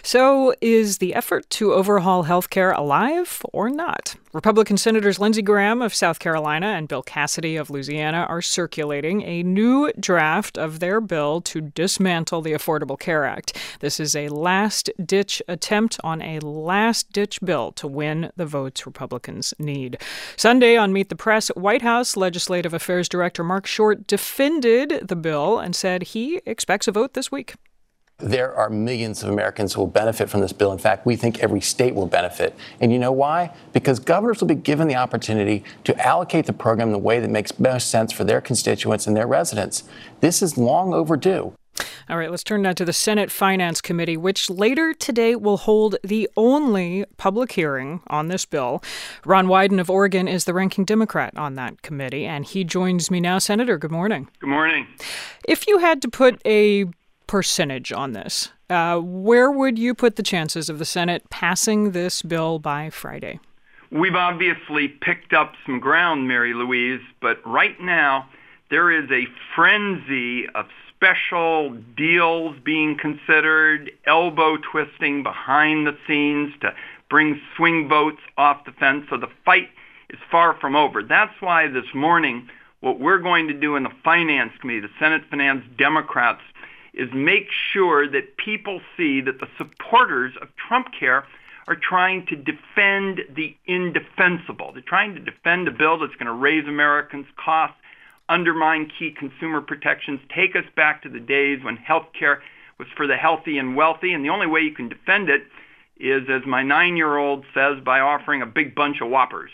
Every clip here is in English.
So, is the effort to overhaul healthcare alive or not? Republican Senators Lindsey Graham of South Carolina and Bill Cassidy of Louisiana are circulating a new draft of their bill to dismantle the Affordable Care Act. This is a last-ditch attempt on a last-ditch bill to win the votes Republicans need. Sunday on Meet the Press, White House Legislative Affairs Director Mark Short defended the bill and said he expects a vote this week. There are millions of Americans who will benefit from this bill. In fact, we think every state will benefit. And you know why? Because governors will be given the opportunity to allocate the program in the way that makes most sense for their constituents and their residents. This is long overdue. All right, let's turn now to the Senate Finance Committee, which later today will hold the only public hearing on this bill. Ron Wyden of Oregon is the ranking Democrat on that committee, and he joins me now. Senator, good morning. Good morning. If you had to put a percentage on this, where would you put the chances of the Senate passing this bill by Friday? We've obviously picked up some ground, Mary Louise, but right now there is a frenzy of special deals being considered, elbow twisting behind the scenes to bring swing votes off the fence. So the fight is far from over. That's why this morning what we're going to do in the Finance Committee, the Senate Finance Democrats, is make sure that people see that the supporters of Trump Care are trying to defend the indefensible. They're trying to defend a bill that's going to raise Americans' costs, undermine key consumer protections, take us back to the days when health care was for the healthy and wealthy, and the only way you can defend it is, as my 9-year-old says, by offering a big bunch of Whoppers.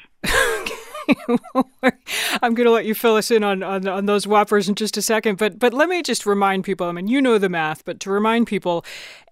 I'm going to let you fill us in on those Whoppers in just a second, but let me just remind people, I mean, you know the math, but to remind people,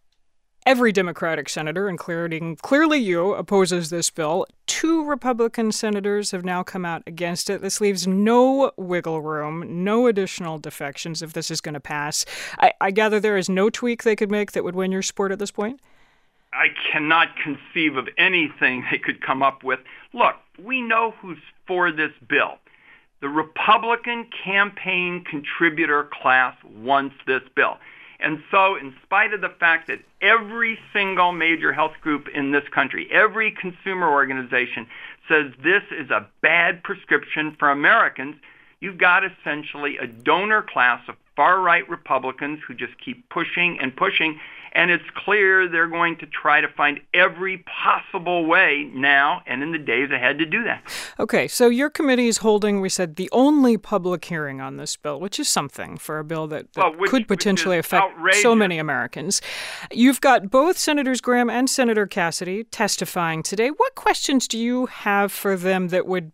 every Democratic senator, including clearly you, opposes this bill. 2 Republican senators have now come out against it. This leaves no wiggle room, no additional defections if this is going to pass. I gather there is no tweak they could make that would win your support at this point? I cannot conceive of anything they could come up with. Look, we know who's for this bill. The Republican campaign contributor class wants this bill. And so, in spite of the fact that every single major health group in this country, every consumer organization says this is a bad prescription for Americans, you've got essentially a donor class of far-right Republicans who just keep pushing and pushing, and it's clear they're going to try to find every possible way now and in the days ahead to do that. Okay, so your committee is holding, we said, the only public hearing on this bill, which is something for a bill that could potentially affect outrageous. So many Americans. You've got both Senators Graham and Senator Cassidy testifying today. What questions do you have for them that would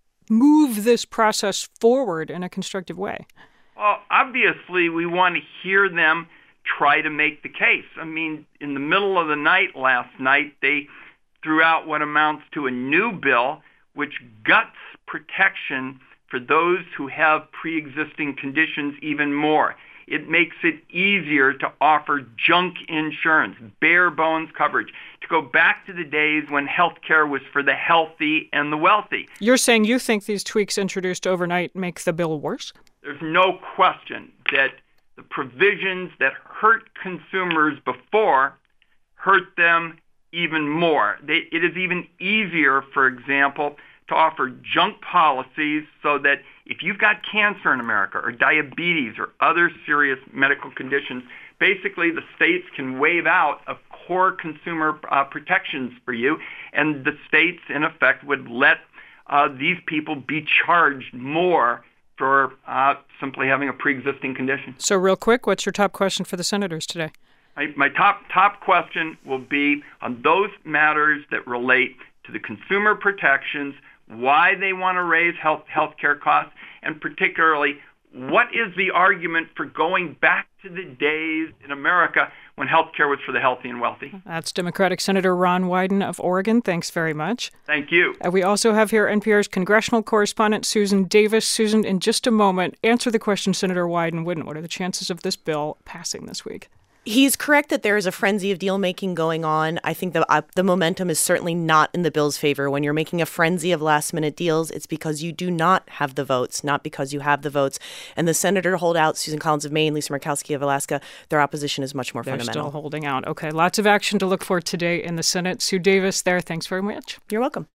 move this process forward in a constructive way? Well, obviously, we want to hear them try to make the case. I mean, in the middle of the night last night, they threw out what amounts to a new bill which guts protection for those who have pre-existing conditions even more. It makes it easier to offer junk insurance, bare bones coverage, to go back to the days when health care was for the healthy and the wealthy. You're saying you think these tweaks introduced overnight make the bill worse? There's no question that the provisions that hurt consumers before hurt them even more. It is even easier, for example, to offer junk policies so that if you've got cancer in America or diabetes or other serious medical conditions, basically the states can waive out of core consumer protections for you, and the states, in effect, would let these people be charged more for simply having a pre-existing condition. So real quick, what's your top question for the senators today? My top question will be on those matters that relate to the consumer protections, why they want to raise health care costs, and particularly what is the argument for going back to the days in America when health care was for the healthy and wealthy. That's Democratic Senator Ron Wyden of Oregon. Thanks very much. Thank you. We also have here NPR's congressional correspondent Susan Davis. Susan, in just a moment, answer the question Senator Wyden wouldn't. What are the chances of this bill passing this week? He's correct that there is a frenzy of deal-making going on. I think the momentum is certainly not in the bill's favor. When you're making a frenzy of last-minute deals, it's because you do not have the votes, not because you have the votes. And the senator holdouts, Susan Collins of Maine, Lisa Murkowski of Alaska, their opposition is much more fundamental. They're still holding out. Okay, lots of action to look for today in the Senate. Sue Davis there, thanks very much. You're welcome.